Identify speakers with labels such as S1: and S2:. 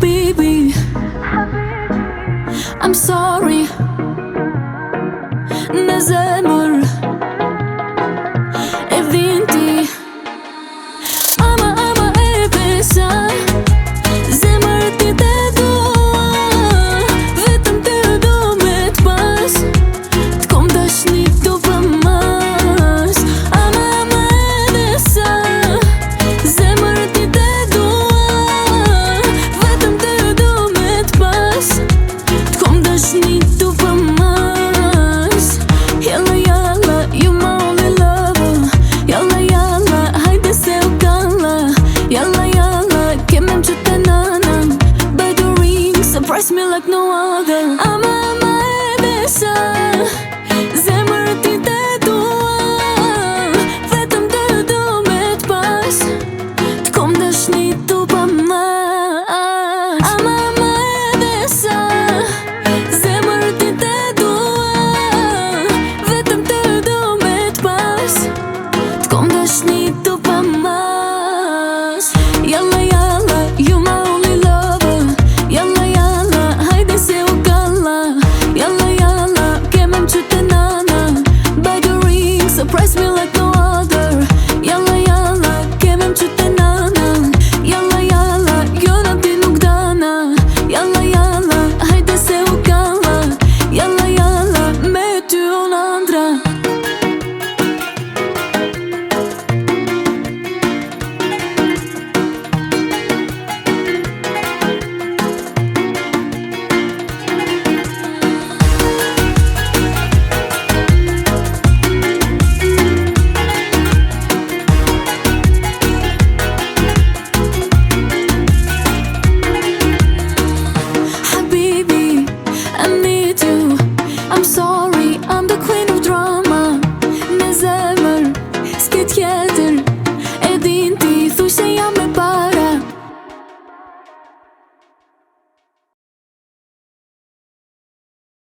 S1: Habibi, I'm sorry. Në zemër e vinti ama e pesa. Zemër ti te dua, vetëm ty do me t'pas. T'kom dashni do për mas. Ama e desa. Zemër ti te dua, vetëm ty do me t'pas. T'kom dashni do për mas. Jalla jalla, you my only lover. Jalla jalla, hajde se u kalla. Jalla jalla, kemem që të nënën. By the ring, surprise me like no other. Ama e desa.